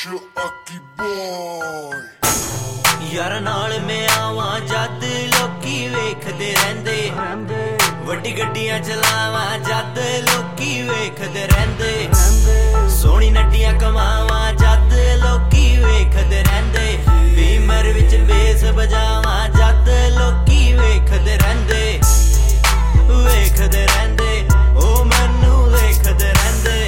Aki boy यार नाल मैं आवां जद लोकी वेखदे रहिंदे वड्डी गड्डियां चलावां जद लोकी वेखदे रहिंदे सोहनी नड्डियां कमावां जद लोकी वेखदे रहिंदे बीमर विच बेस बजावां जद लोकी वेखदे रहिंदे ओ मैनू देखदे रहिंदे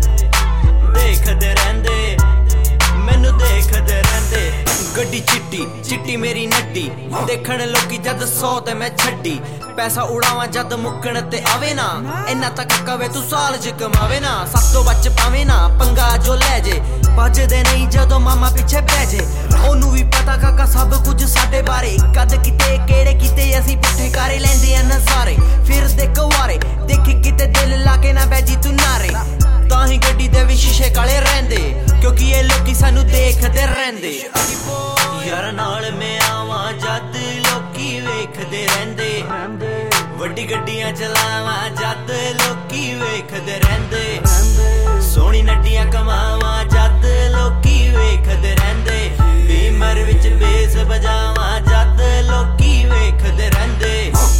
मैनू देखदे रहिंदे गड्डी चिट्टी चिट्टी मेरी नड्डी देखण लोकी जद 100 ते मैं छड्डी पैसा उड़ावां जद मुक्कण ते आवे ना इन्ना तक कवे तू साल च कमावे ना सातों बच पावे ना पंगा जो लै जे भजदे नहीं जदों मामा पिछे पै जे ओनू भी पता काका सब कुछ साडे बारे कद किते केड़े किते असीं पुट्ठे कारे लैंदे आ नज़ारे फिरदे कुआरे देखी किते दिल लाके ना बैजी तू नारे ताही गड्डी दे भी शीशे काले रहिंदे क्योंकि ये लोकी सानू देखदे रहिंदे यार नाल मैं आवां जद लोकी वेखदे रहिंदे वड्डी गड्डियां चलावां जद लोकी वेखदे रहिंदे सोहनी नड्डियां कमावां जद लोकी वेखदे रहिंदे बीमर विच बेस बजावां जद लोकी वेखदे रहिंदे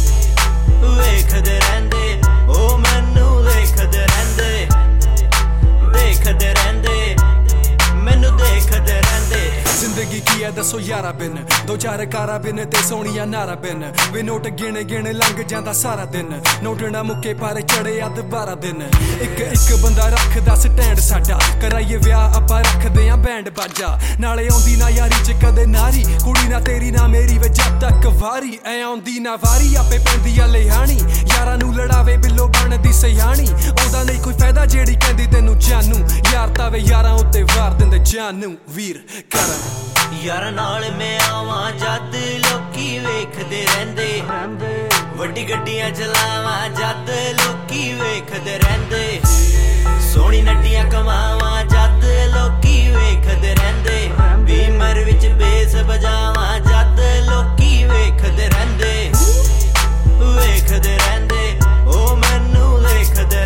ओ मैनू देखदे रहिंदे मैनू देखदे रहिंदे जिंदगी की है दसो यारा बिन दो चार कारा बिन ते सोनिया नारा बिन वे नोट गिण गिण लंघ जांदा सारा दिन नोट ना मुक्के पर चढ़े अद 12 दिन एक बंदा रखदा स्टैंड साडा कराइए विआह आपां रखदे आ बैंड बाजा नाले आउंदी ना यारी च कदे नारी कुड़ी ना तेरी ना मेरी वे जद तक वारी ऐ आउंदी ना वारी आपे पैंदी आ लिहानी यारां नू लड़ावे बिल्लो बनदी सियाणी ओदा नहीं कोई फायदा जेड़ी कहंदी तैनू जानू यार तावे यारां उत्ते वार दिंदे जानू वीर कर यार नाल मैं आवां जद लोकी वेखदे रहिंदे वड्डी गड्डियां चलावां जद लोकी वेखदे रहिंदे सोहनी नड्डियां कमावां जद लोकी वेखदे रहिंदे बीमर विच बेस बजावां जद लोकी वेखदे रहिंदे ओ मैनू देखदे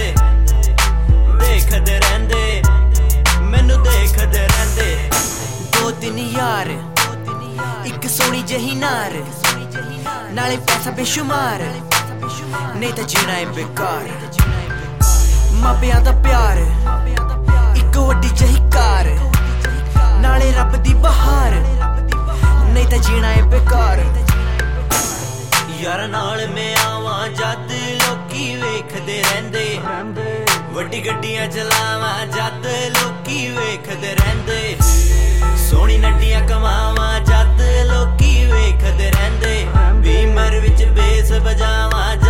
रहिंदे मैनू देखदे रहिंदे दो तीन यार एक सोहनी जही नार नाले पैसा बेशुमार नहीं तां जीना है बेकार मापियां दा प्यार एक वड्डी जही कार नाले रब दी बहार नहीं तां जीना है बेकार यार नाल मैं आवां जद लोकी वेखदे रहिंदे वड्डी गड्डियां चलावां जद लोकी वेखदे रहिंदे सोहनी नड्डियां कमावां जद लोकी वेखदे रहिंदे बीमर विच बेस बजावां